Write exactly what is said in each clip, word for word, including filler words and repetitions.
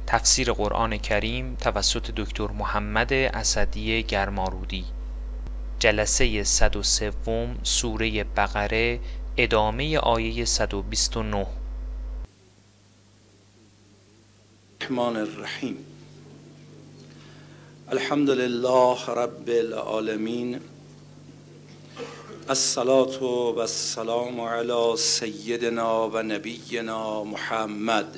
تفسیر قرآن کریم توسط دکتر محمد اسدی گرمارودی. جلسه صد و سوم سوره بقره، ادامه آیه صد و بیست و نه. الرحمن الرحیم. الحمد لله رب العالمین، الصلاة و السلام علی سیدنا و نبینا محمد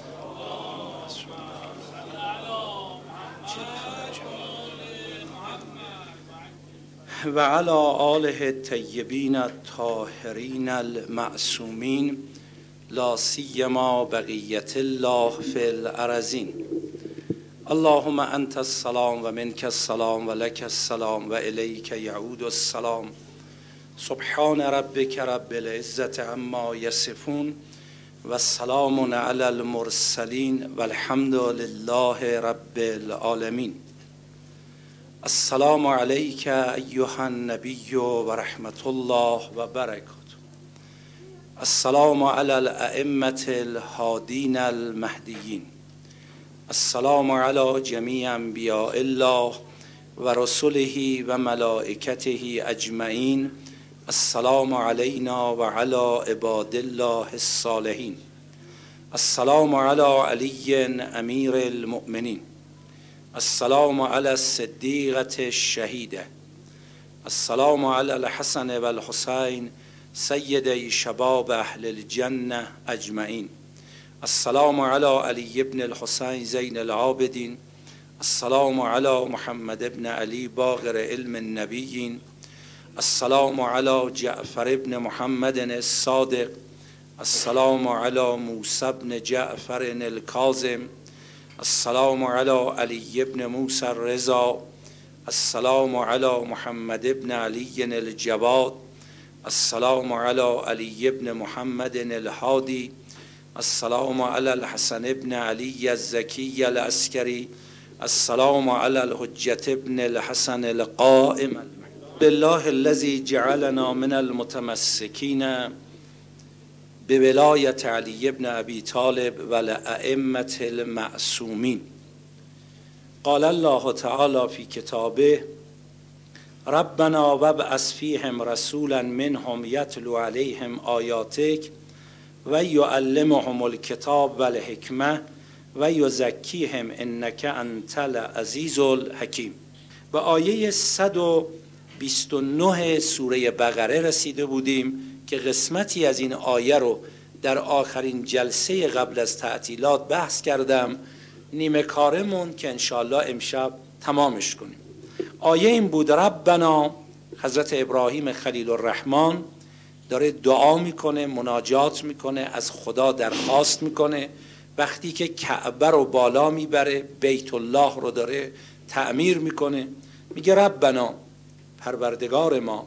و علی آله الطیبین الطاهرین المعصومین، لا سیما بقیت الله فی الارضین. اللهم انت السلام و منک السلام و لک السلام و الیک یعود السلام. سبحان ربک رب العزة عما یصفون و السلام علی المرسلین و الحمد لله رب العالمین. السلام علیک ایها النبی و رحمت الله و برکاته. السلام علی الائمة الهادین المهدیین. السلام علی جمیع انبیاء الله و رسله و ملائکته اجمعین. السلام علینا و علی عباد الله الصالحین. السلام علی علی امیر المؤمنین. السلام علی الصدیقة الشهیده. السلام علی الحسن و الحسین سیدی شباب اهل الجنه اجمعین. السلام علی علی بن الحسین زین العابدین. السلام علی محمد بن علی باقر علم النبیین. السلام علی جعفر بن محمد الصادق. السلام علی موسی بن جعفر الکاظم. السلام علی علی بن موسی الرضا. السلام علی محمد بن علی الجواد. السلام علی علی بن محمد الهادی. السلام علی الحسن بن علی الزکی العسکری. السلام علی الحجة بن الحسن القائم. لله الذي جعلنا من المتمسکین بولایت علی بن ابی طالب و الائمة المعصومین. قال الله تعالی فی کتابه: ربنا وابعث فیهم رسولا منهم یتلو علیهم آیاتک و یعلمهم الکتاب و الحکمة و یزکیهم انک انت العزیز الحکیم. به آیه صد و بیست و نه سوره بقره رسیده بودیم که قسمتی از این آیه رو در آخرین جلسه قبل از تعطیلات بحث کردم. نیمه کارمون که انشاءالله امشب تمامش کنیم. آیه این بود: ربنا، حضرت ابراهیم خلیل الرحمن داره دعا میکنه، مناجات میکنه، از خدا درخواست میکنه. وقتی که کعبه رو بالا میبره، بیت الله رو داره تعمیر میکنه، میگه ربنا، پروردگار ما،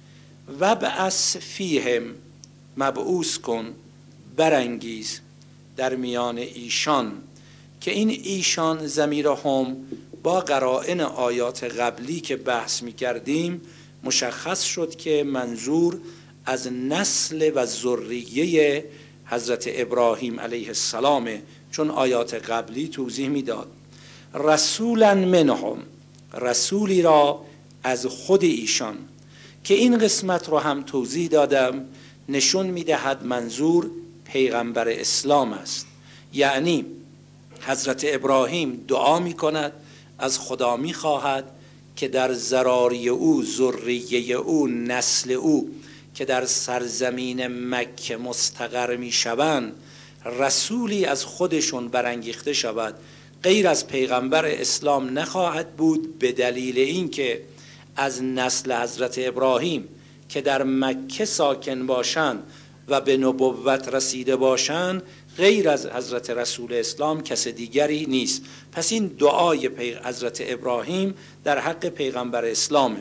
وابعث فیهم، مبعوث کن، برانگیز در میان ایشان. که این ایشان ضمیر هم با قرائن آیات قبلی که بحث می کردیم مشخص شد که منظور از نسل و ذریه حضرت ابراهیم علیه السلام، چون آیات قبلی توضیح میداد. رسولا منهم، رسولی را از خود ایشان، که این قسمت رو هم توضیح دادم، نشون میدهد منظور پیغمبر اسلام است. یعنی حضرت ابراهیم دعا می کند، از خدا می خواهد که در ذراری او، ذریه او، نسل او که در سرزمین مکه مستقر می شوند، رسولی از خودشون برانگیخته شود. غیر از پیغمبر اسلام نخواهد بود، به دلیل اینکه از نسل حضرت ابراهیم که در مکه ساکن باشند و به نبوت رسیده باشند، غیر از حضرت رسول اسلام کس دیگری نیست. پس این دعای حضرت ابراهیم در حق پیغمبر اسلامه.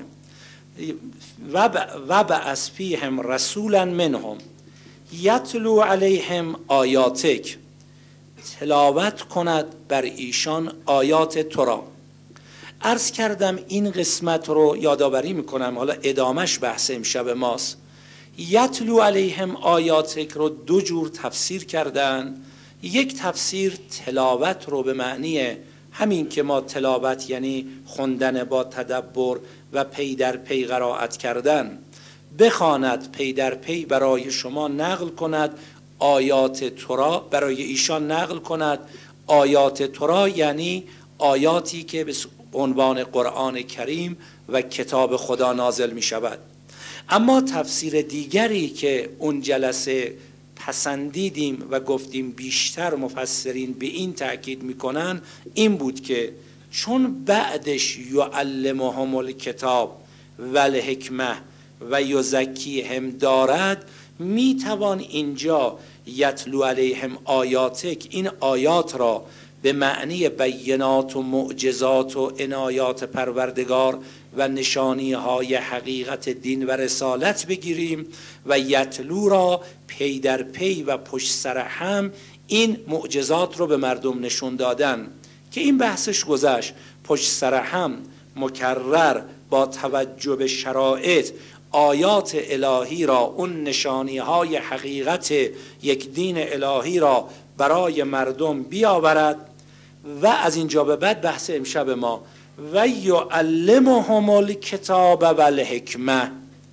وابعث فیهم رسولا منهم یتلو علیهم آیاتک، تلاوت کند بر ایشان آیات تو را. عرض کردم این قسمت رو یادآوری میکنم، حالا ادامش بحث امشب ماست. یتلو علیهم آیاتک رو دو جور تفسیر کردن. یک تفسیر تلاوت رو به معنی همین که ما تلاوت یعنی خوندن با تدبر و پی در پی قرائت کردن، بخواند پی در پی برای شما نقل کند آیات تورا، برای ایشان نقل کند آیات تورا، یعنی آیاتی که به عنوان قرآن کریم و کتاب خدا نازل می شود. اما تفسیر دیگری که اون جلسه پسندیدیم و گفتیم بیشتر مفسرین به این تأکید میکنن این بود که چون بعدش یعلمهم الکتاب و الحکمه و یزکیهم دارد، میتوان اینجا یتلو علیهم آیاتک، این آیات را به معنی بینات و معجزات و عنایات پروردگار و نشانی های حقیقت دین و رسالت بگیریم و یتلو را پی در پی و پشت سر هم این معجزات رو به مردم نشون دادن که این بحثش گذشت. پشت سر هم مکرر با توجه به شرایط آیات الهی را، اون نشانی های حقیقت یک دین الهی را برای مردم بیاورد و از اینجا به بعد بحث امشب ما و یعلمهم الکتاب و الحکمه،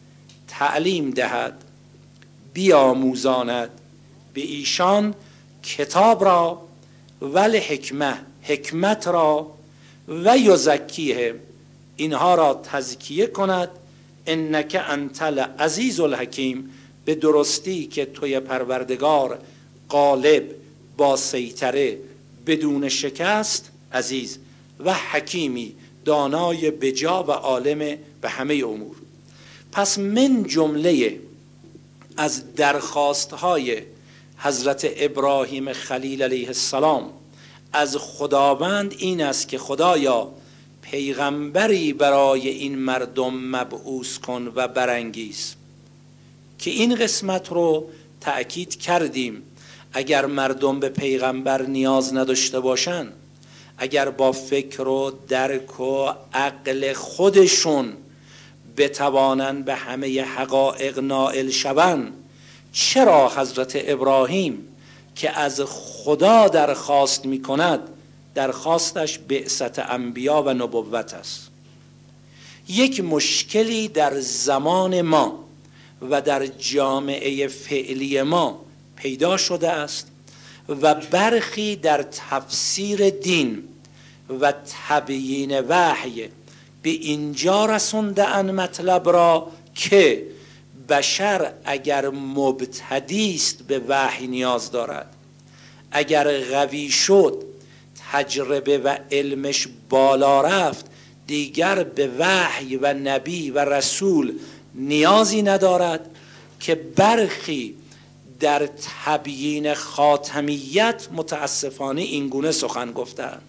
تعلیم دهد بیاموزاند به ایشان کتاب را و الحکمه، حکمت را و یزکیه، اینها را تزکیه کند، انک انت العزیز الحکیم، به درستی که توی پروردگار غالب با سیطره بدون شکست عزیز و حکیمی دانای بجا و عالم به همه امور. پس من جمله از درخواستهای حضرت ابراهیم خلیل علیه السلام از خداوند این است که خدایا پیغمبری برای این مردم مبعوث کن و برانگیز، که این قسمت رو تأکید کردیم. اگر مردم به پیغمبر نیاز نداشته باشن، اگر با فکر و درک و عقل خودشون بتوانن به همه حقایق نائل شوند، چرا حضرت ابراهیم که از خدا درخواست می کند درخواستش بعثت انبیا و نبوت است؟ یک مشکلی در زمان ما و در جامعه فعلی ما پیدا شده است و برخی در تفسیر دین و تبیین وحی به اینجا رسونده ان مطلب را که بشر اگر مبتدی است به وحی نیاز دارد، اگر قوی شد تجربه و علمش بالا رفت دیگر به وحی و نبی و رسول نیازی ندارد، که برخی در تبیین خاتمیت متاسفانه اینگونه سخن گفتند.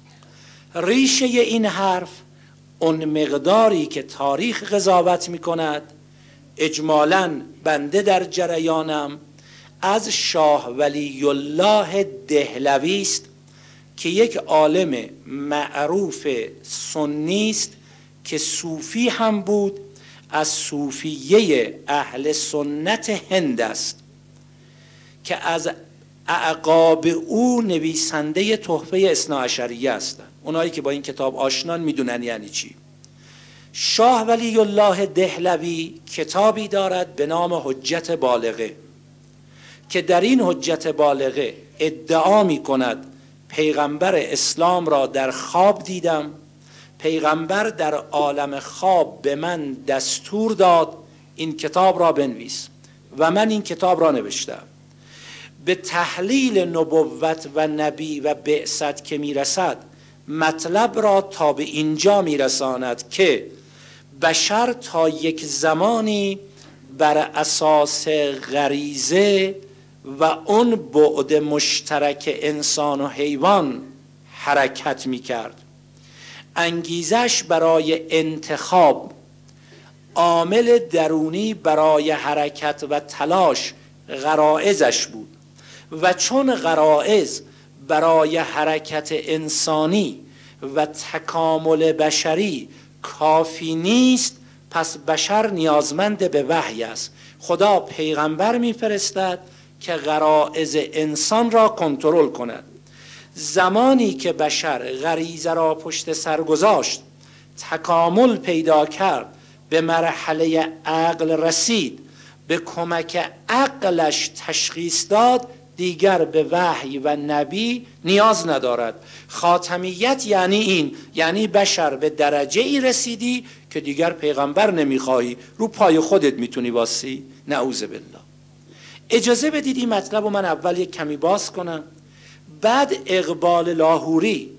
ریشه این حرف اون مقداری که تاریخ قضاوت می کند، اجمالاً بنده در جریانم از شاه ولی الله دهلوی است که یک عالم معروف سنی است که صوفی هم بود، از صوفیه اهل سنت هند است، که از اعقاب او نویسنده تحفه اثناعشریه هستند. اونایی که با این کتاب آشنان میدونن یعنی چی. شاه ولی الله دهلوی کتابی دارد به نام حجت بالغه که در این حجت بالغه ادعا می کند پیغمبر اسلام را در خواب دیدم، پیغمبر در عالم خواب به من دستور داد این کتاب را بنویس و من این کتاب را نوشتم. به تحلیل نبوت و نبی و بعثت که میرسد مطلب را تا به اینجا میرساند که بشر تا یک زمانی بر اساس غریزه و اون بعد مشترک انسان و حیوان حرکت میکرد. انگیزش برای انتخاب، عامل درونی برای حرکت و تلاش غرایزش بود و چون غرایز برای حرکت انسانی و تکامل بشری کافی نیست، پس بشر نیازمند به وحی است. خدا پیغمبر میفرستد که غرایز انسان را کنترل کند. زمانی که بشر غریزه را پشت سر گذاشت، تکامل پیدا کرد، به مرحله عقل رسید، به کمک عقلش تشخیص داد، دیگر به وحی و نبی نیاز ندارد. خاتمیت یعنی این، یعنی بشر به درجه ای رسیدی که دیگر پیغمبر نمیخواهی، رو پای خودت میتونی واسی. نعوذ بالله. اجازه بدید این مطلب رو من اول یک کمی باز کنم. بعد اقبال لاهوری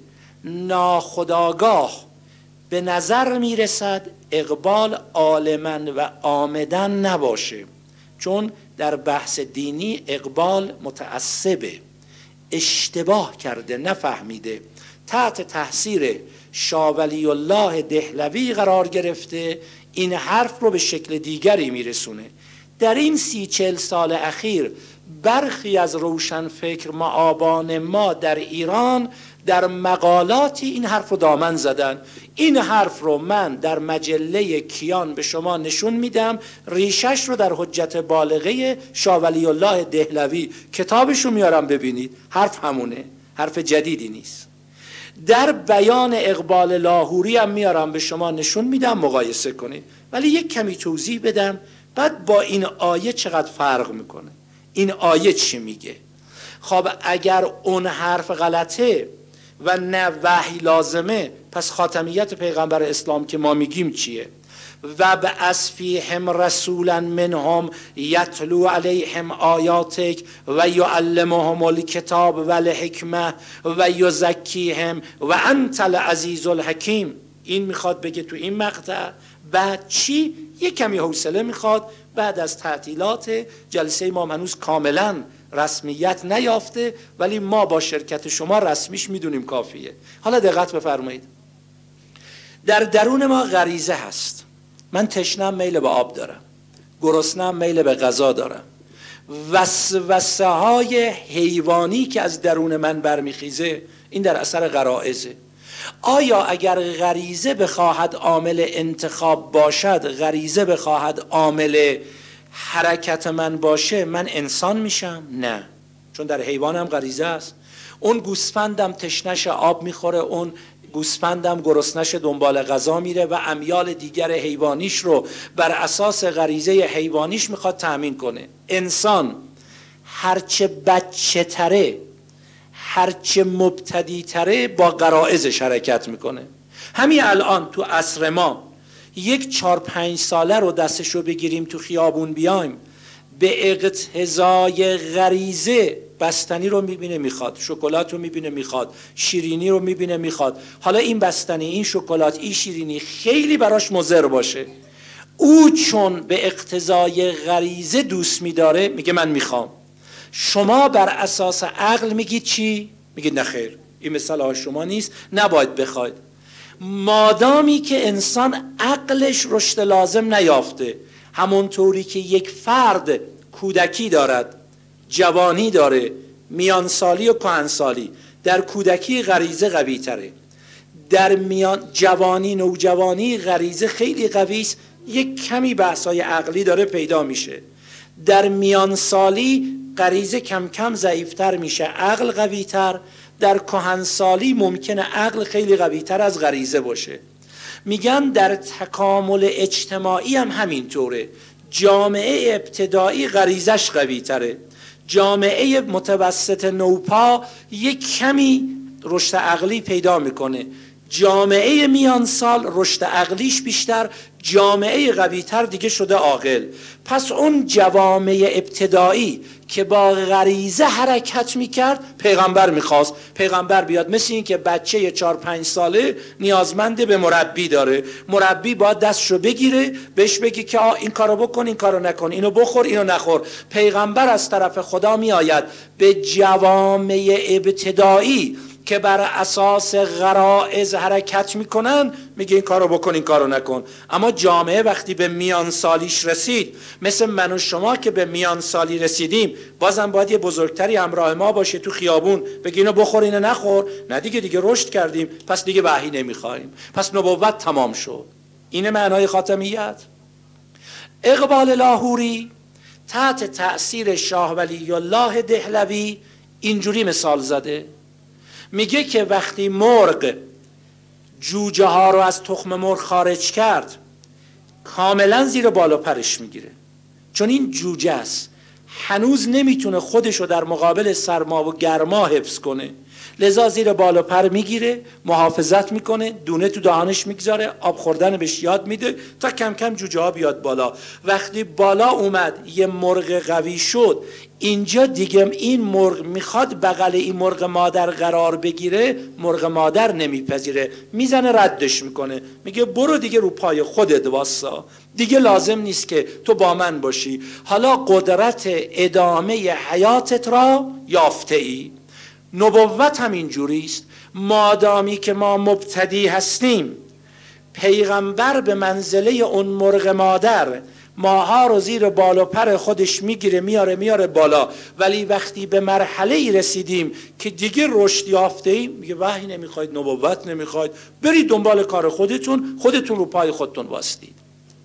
ناخودآگاه به نظر میرسد اقبال عالماً و عامداً نباشه، چون در بحث دینی اقبال متعصبه، اشتباه کرده، نفهمیده، تحت تاثیر شاه ولی الله دهلوی قرار گرفته، این حرف رو به شکل دیگری میرسونه. در این سی چل سال اخیر برخی از روشنفکر معابان ما در ایران در مقالاتی این حرف رو دامن زدن. این حرف رو من در مجله کیان به شما نشون میدم، ریشش رو در حجت بالغه شاه ولی الله دهلوی، کتابش رو میارم ببینید، حرف همونه، حرف جدیدی نیست. در بیان اقبال لاهوری هم میارم به شما نشون میدم، مقایسه کنید. ولی یک کمی توضیح بدم بعد با این آیه چقدر فرق میکنه. این آیه چی میگه؟ خب اگر اون حرف غلطه و نه وحی لازمه، پس خاتمیت پیغمبر اسلام که ما میگیم چیه؟ و بعث فیهم رسولا منهم یتلو علیهم آیاتک و یعلمهم الکتاب و الحکمه و یزکیهم و انت العزیز الحکیم. این میخواد بگه تو این مقطع. بعد چی؟ یک کمی حوصله میخواد. بعد از تعطیلات جلسه ما هنوز کاملا رسمیت نیافته، ولی ما با شرکت شما رسمیش میدونیم کافیه. حالا دقت بفرمایید. در درون ما غریزه هست. من تشنم، میل به آب دارم، گرسنم، میل به غذا دارم. وسوسه های حیوانی که از درون من برمیخیزه، این در اثر غرائزه. آیا اگر غریزه بخواهد عامل انتخاب باشد، غریزه بخواهد عامل حرکت من باشه، من انسان میشم؟ نه، چون در حیوانم غریزه است. اون گوسفندم تشنش آب میخوره، اون گوسفندم گرسنش دنبال غذا میره و امیال دیگر حیوانیش رو بر اساس غریزه حیوانیش میخواد تأمین کنه. انسان هرچه بچه تره، هرچه مبتدی تره، با غرائزش حرکت میکنه. همین الان تو عصر ما یک چار پنج ساله رو دستشو بگیریم تو خیابون بیایم، به اقتضای غریزه بستنی رو میبینه میخواد، شکلات رو میبینه میخواد، شیرینی رو میبینه میخواد. حالا این بستنی، این شکلات، این شیرینی خیلی براش مضر باشه، او چون به اقتضای غریزه دوست میداره میگه من میخوام. شما بر اساس عقل میگید چی؟ میگید نه خیر، این مثال شما نیست، نباید بخواید. مادامی که انسان عقلش رشد لازم نیافته، همونطوری که یک فرد کودکی دارد، جوانی داره، میانسالی و کهنسالی. در کودکی غریزه قوی تره، در میان جوانی، نوجوانی غریزه خیلی قوی است، یک کمی بحثای عقلی داره پیدا میشه. در میانسالی غریزه کم کم ضعیفتر میشه، عقل قوی تر. در کهنسالی ممکنه عقل خیلی قوی تر از غریزه باشه. میگن در تکامل اجتماعی هم همینطوره. جامعه ابتدایی غریزش قوی تره، جامعه متوسط نوپا یک کمی رشد عقلی پیدا میکنه، جامعه میان سال رشد عقلیش بیشتر، جامعه قوی تر دیگه شده عاقل. پس اون جوامع ابتدایی که با غریزه حرکت میکرد، پیغمبر میخواست پیغمبر بیاد، مثل این که بچه چار پنج ساله نیازمند به مربی داره، مربی باید دستشو بگیره بهش بگی که آه این کارو بکن، این کارو نکن، اینو بخور، اینو نخور. پیغمبر از طرف خدا میآید به جوامع ابتدایی که بر اساس غرائز حرکت میکنن، میگه این کارو بکن، این کارو نکن. اما جامعه وقتی به میان سالیش رسید، مثل من و شما که به میان سالی رسیدیم، بازم باید یه بزرگتری همراه ما باشه تو خیابون بگه اینو بخور، اینو نخور. نه دیگه، دیگه رشد کردیم، پس دیگه وحی نمیخوایم، پس نبوت تمام شد. اینه معنای خاتمیت. اقبال لاهوری تحت تأثیر شاه ولی الله دهلوی اینجوری مثال زده. میگه که وقتی مرغ جوجه ها رو از تخم مرغ خارج کرد کاملا زیر بالا پرش میگیره، چون این جوجه است، هنوز نمیتونه خودش رو در مقابل سرما و گرما حفظ کنه، لذا زیر بالا پر میگیره، محافظت میکنه، دونه تو دهانش میگذاره، آب خوردن بهش یاد میده تا کم کم جوجه ها بیاد بالا. وقتی بالا اومد یه مرغ قوی شد، اینجا دیگه این مرغ میخواد بغل این مرغ مادر قرار بگیره، مرغ مادر نمیپذیره، میزنه ردش میکنه، میگه برو دیگه رو پای خودت واسا، دیگه لازم نیست که تو با من باشی، حالا قدرت ادامه حیاتت را یافته ای. نبوت هم اینجوری است. مادامی که ما مبتدی هستیم، پیغمبر به منزله اون مرغ مادر ماها رو زیر بال و پر خودش میگیره میاره میاره بالا، ولی وقتی به مرحله ای رسیدیم که دیگه رشد یافته ایم، میگه وحی نمیخواید، نبوت نمیخواید، برید دنبال کار خودتون، خودتون رو پای خودتون واسطید.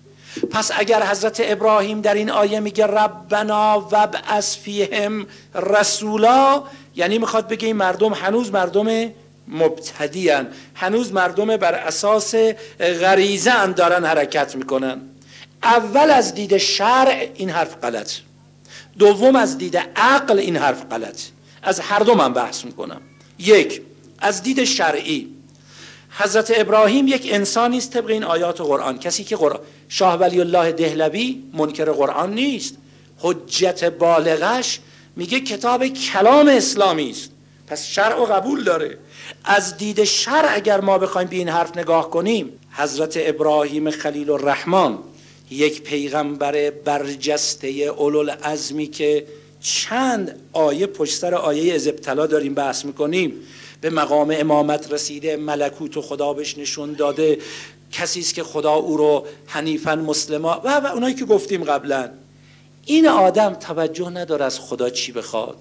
پس اگر حضرت ابراهیم در این آیه میگه ربنا وابعث فیهم رسولا، یعنی میخواد بگه این مردم هنوز مردم مبتدی هن، هنوز مردم بر اساس غریزه ان دارن حرکت میکنن. اول از دید شرع این حرف غلط، دوم از دید عقل این حرف غلط. از هر دو من بحث میکنم. یک، از دید شرعی حضرت ابراهیم یک انسانی است طبق این آیات قرآن. کسی که قرآن، شاه ولی الله دهلوی منکر قرآن نیست، حجت بالغش میگه کتاب کلام اسلامی است، پس شرع و قبول داره. از دید شرع اگر ما بخوایم به این حرف نگاه کنیم، حضرت ابراهیم خلیل الرحمن یک پیغمبر برجسته اولوالعزمی که چند آیه پشت سر آیه از ابتلا داریم بحث میکنیم، به مقام امامت رسیده، ملکوت و خدا بهش نشون داده، کسی است که خدا او رو حنیفاً مسلما و, و اونایی که گفتیم قبلا. این آدم توجه نداره از خدا چی بخواد،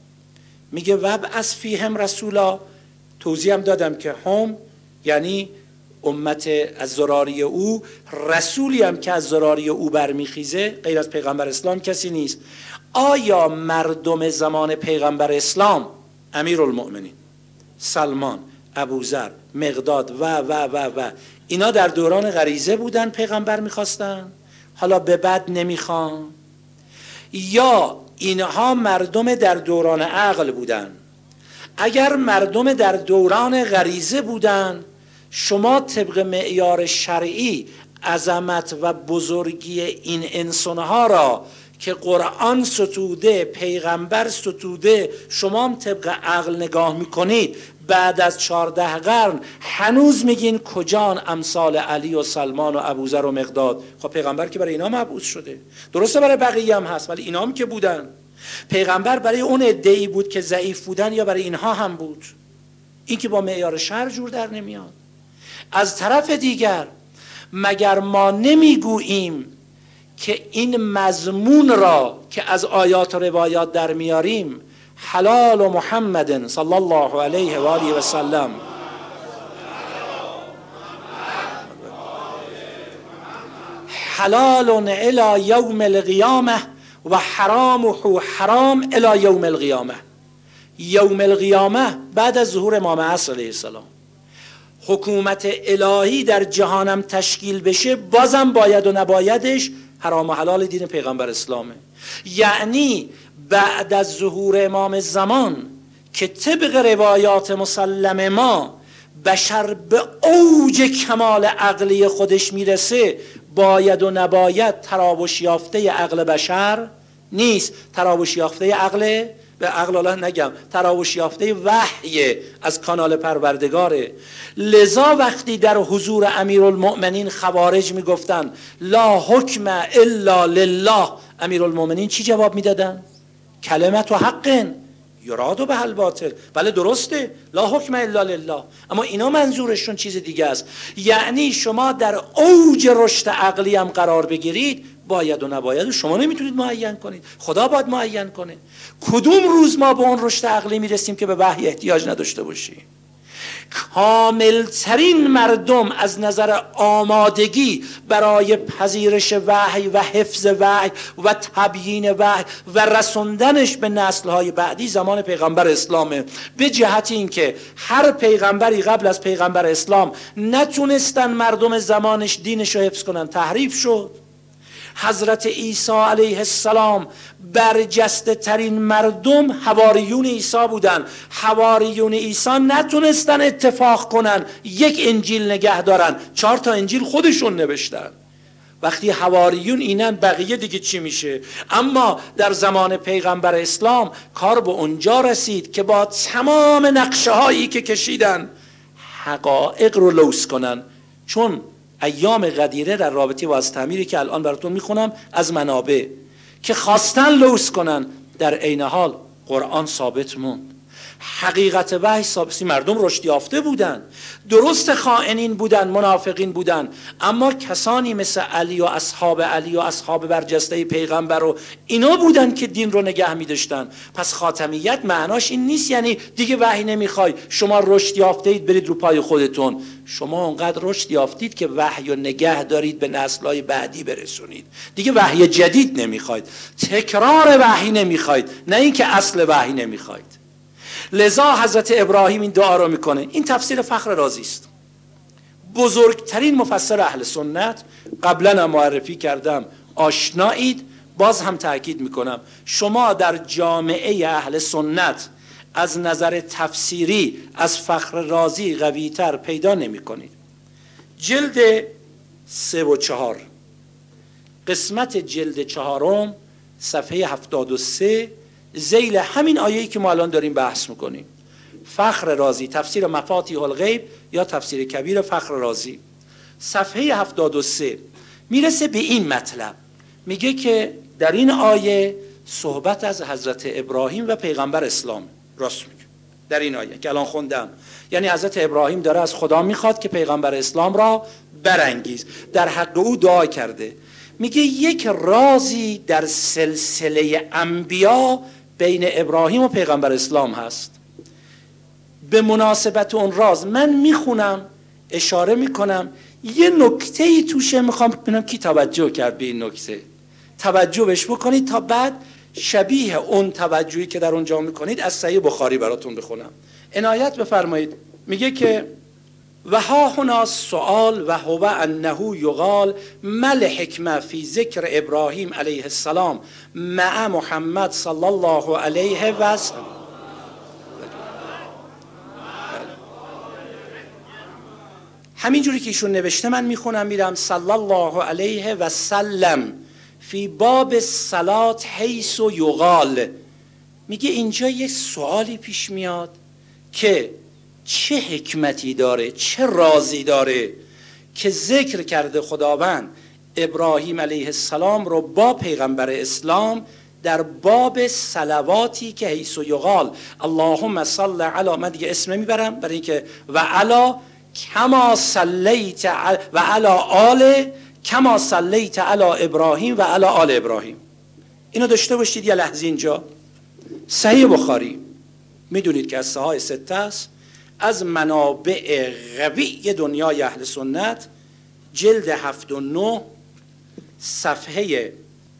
میگه وابعث فیهم رسولا. توضیح هم دادم که هم یعنی امت از ذراری او، رسولی هم که از ذراری او برمیخیزه غیر از پیغمبر اسلام کسی نیست. آیا مردم زمان پیغمبر اسلام، امیرالمؤمنین، سلمان، ابوذر، مقداد و و و و اینا در دوران غریزه بودن پیغمبر میخواستن، حالا به بعد نمیخوان؟ یا اینها مردم در دوران عقل بودن؟ اگر مردم در دوران غریزه بودن، شما طبق معیار شرعی عظمت و بزرگی این انسانها را که قرآن ستوده، پیغمبر ستوده، شما هم طبق عقل نگاه میکنید، بعد از چهارده قرن هنوز میگین کجان امثال علی و سلمان و ابوذر و مقداد؟ خب پیغمبر که برای اینا مبعوث شده، درسته برای بقیه هم هست، ولی اینا هم که بودن. پیغمبر برای اون عده‌ای بود که ضعیف بودن یا برای اینها هم بود؟ این که با معیار شرع جور در نمیاد. از طرف دیگر مگر ما نمیگوییم که این مضمون را که از آیات و روایات در میاریم، حلال و محمد صلی الله علیه و آله و سلم، حلال الی یوم القیامه و حرامه حرام الی یوم القیامه. یوم القیامه بعد از ظهور امام عصر علیه السلام، حکومت الهی در جهانم تشکیل بشه، بازم باید و نبایدش حرام و حلال دین پیغمبر اسلامه. یعنی بعد از ظهور امام زمان که طبق روایات مسلم ما بشر به اوج کمال عقلی خودش میرسه، باید و نباید تراوش یافته عقل بشر نیست، تراوش یافته عقل به عقل الله نگم، تراوش یافته وحی از کانال پروردگاره. لذا وقتی در حضور امیرالمؤمنین خوارج میگفتن لا حکم الا لله، امیرالمؤمنین چی جواب میدادن؟ کلمت و حق یراد به الباطل. بله درسته، لا حکم الا لله، اما اینا منظورشون چیز دیگه است. یعنی شما در اوج رشد عقلی هم قرار بگیرید، باید و نباید شما نمیتونید معین کنید، خدا باید معین کنه. کدوم روز ما به اون رشد عقلی میرسیم که به وحی احتیاج نداشته باشیم؟ کاملترین مردم از نظر آمادگی برای پذیرش وحی و حفظ وحی و تبیین وحی و رسوندنش به نسل‌های بعدی زمان پیغمبر اسلامه. به جهت اینکه هر پیغمبری قبل از پیغمبر اسلام نتونستن مردم زمانش دینش رو حفظ کنن، تحریف شد. حضرت عیسی علیه السلام برجسته ترین مردم حواریون عیسی بودن. حواریون عیسی نتونستن اتفاق کنن یک انجیل نگه دارن، چهار تا انجیل خودشون نوشتن. وقتی حواریون اینن بقیه دیگه چی میشه؟ اما در زمان پیغمبر اسلام کار به اونجا رسید که با تمام نقشه هایی که کشیدن حقایق رو لوث کنن. چون ایام غدیره در رابطه با از تعمیری که الان براتون میخونم از منابع که خواستن لوث کنن، در عین حال قرآن ثابت موند. حقیقت وحی ثابت، مردم رشد یافته بودن، درست خائنین بودن، منافقین بودن، اما کسانی مثل علی و اصحاب علی و اصحاب برجسته پیغمبر و اینا بودن که دین رو نگه می‌داشتن. پس خاتمیت معناش این نیست یعنی دیگه وحی نمیخوای، شما رشد یافته اید برید رو پای خودتون. شما اونقدر رشد یافتید که وحی رو نگه دارید به نسل‌های بعدی برسونید. دیگه وحی جدید نمیخواید، تکرار وحی نمیخواید، نه اینکه اصل وحی نمیخواید. لذا حضرت ابراهیم این دعا رو میکنه. این تفسیر فخر رازی است، بزرگترین مفسر اهل سنت. قبلا هم معرفی کردم، آشنایید. باز هم تأکید میکنم، شما در جامعه اهل سنت از نظر تفسیری از فخر رازی قویتر پیدا نمی کنید. جلد سه و چهار، قسمت جلد چهارم، صفحه هفتاد و سه، ذیل همین آیه‌ای که ما الان داریم بحث میکنیم. فخر رازی، تفسیر مفاتیح الغیب یا تفسیر کبیر فخر رازی، صفحه هفتاد و سه میرسه به این مطلب. میگه که در این آیه صحبت از حضرت ابراهیم و پیغمبر اسلام. راست میگه در این آیه که الان خوندم، یعنی حضرت ابراهیم داره از خدا میخواد که پیغمبر اسلام را برانگیز. در حق او دعا کرده. میگه یک رازی در سلسله انبیا بین ابراهیم و پیغمبر اسلام هست. به مناسبت اون راز من میخونم، اشاره میکنم، یه نکته ای توشه، میخوام ببینم کی توجه کرد به این نکته. توجه بهش بکنید تا بعد شبیه اون توجهی که در اونجا میکنید از صحیح بخاری براتون بخونم. عنایت بفرمایید. میگه که و ها هنا سؤال و هو انه یقال مل حکمه فی ذکر ابراهیم علیه السلام مع محمد صلی الله علیه و سلم. همین جوری که ایشون نوشته من میخونم میرم. صلی الله علیه و سلم فی باب صلات حیث یقال. میگه اینجا یک سوالی پیش میاد که چه حکمتی داره، چه رازی داره که ذکر کرده خداوند ابراهیم علیه السلام رو با پیغمبر اسلام در باب صلواتی که حیث یقال اللهم صل علی، من دیگه اسم نمیبرم برای اینکه و علی کما صلیت و علی آل کما صلیت علی ابراهیم و علی آل ابراهیم. اینو داشته باشید یه لحظه اینجا. صحیح بخاری میدونید که از صحاح سته است، از منابع قوی دنیای اهل سنت، جلد هفت و نه، صفحه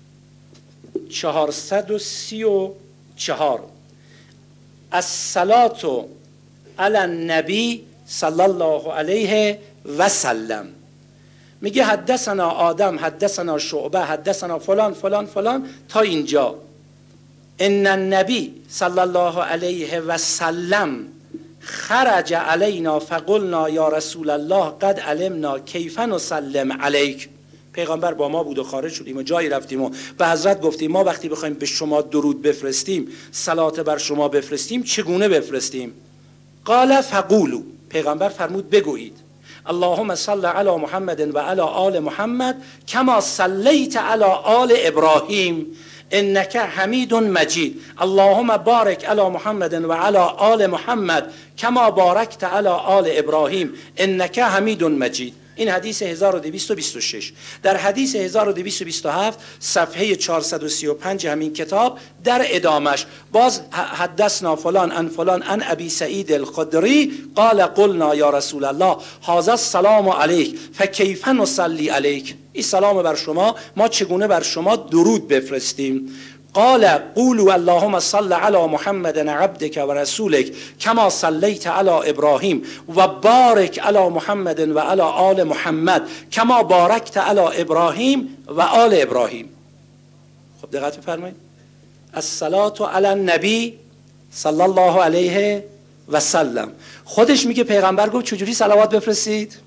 چهارصد و سی و چهار، از صلات علی النبی صلی الله علیه و سلم. میگه حدثنا آدم، حدثنا شعبه، حدثنا فلان فلان فلان تا اینجا. ان النبی صلی الله علیه و سلم خرج علینا فقلنا یا رسول الله قد علمنا کیف نسلم علیک. پیغمبر با ما بود و خارج شدیم و جایی رفتیم و به حضرت گفتیم ما وقتی بخوایم به شما درود بفرستیم، صلات بر شما بفرستیم، چگونه بفرستیم؟ قال فقولوا، پیغمبر فرمود بگویید اللهم صل علی محمد و علی آل محمد کما صلیت علی آل ابراهیم انک حمید مجید. اللهم بارک علی محمد و علی آل محمد کما بارکت علی آل ابراهیم انک حمید مجید. این حدیث هزار و دویست و بیست و شش. در حدیث هزار و دویست و بیست و هفت صفحه چهارصد و سی و پنج همین کتاب در ادامش باز حدثنا فلان ان فلان ان ابی سعید الخدری قال قلنا یا رسول الله هذا السلام علیک فکیف نصلی علیک، این سلام بر شما، ما چگونه بر شما درود بفرستیم؟ قال قولوا اللهم صل على محمد عبدك ورسولك كما صليت على ابراهيم وبارك على محمد وعلى آل محمد كما باركت على ابراهيم وآل ابراهيم. خب دقت بفرمایید. الصلاة على النبی صلی الله علیه و سلم. خودش میگه پیغمبر گفت چجوری صلوات بفرستید؟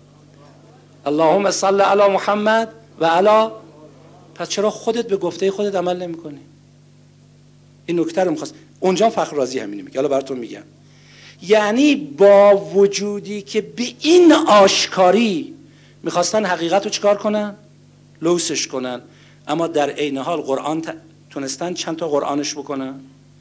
اللهم صل على محمد و علی. پس چرا خودت به گفته خودت عمل نمی‌کنی؟ این نکته رو می‌خواست. اونجا فخر رازی همین میگه. حالا براتون میگم. یعنی با وجودی که به این آشکاری می‌خواستن حقیقت رو چیکار کنن؟ لوسش کنن، اما در عین حال قرآن ت... تونستن چند تا قرآنش بکنن؟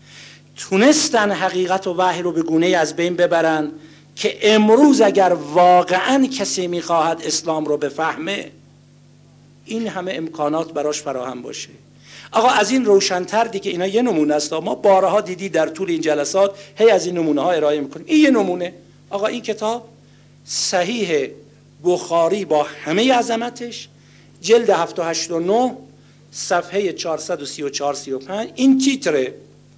تونستن حقیقت و وحی رو به گونه‌ای از بین ببرن که امروز اگر واقعاً کسی می‌خواهد اسلام رو بفهمه این همه امکانات براش فراهم باشه. آقا از این روشن‌تر دیگه اینا یه نمونه است. ما بارها دیدی در طول این جلسات هی از این نمونه ها ارائه میکنیم. این یه نمونه. آقا این کتاب صحیح بخاری با همه عظمتش، جلد هفت و هشت و نه صفحه چهارصد و سی و چهار سی و پنج، این تیتره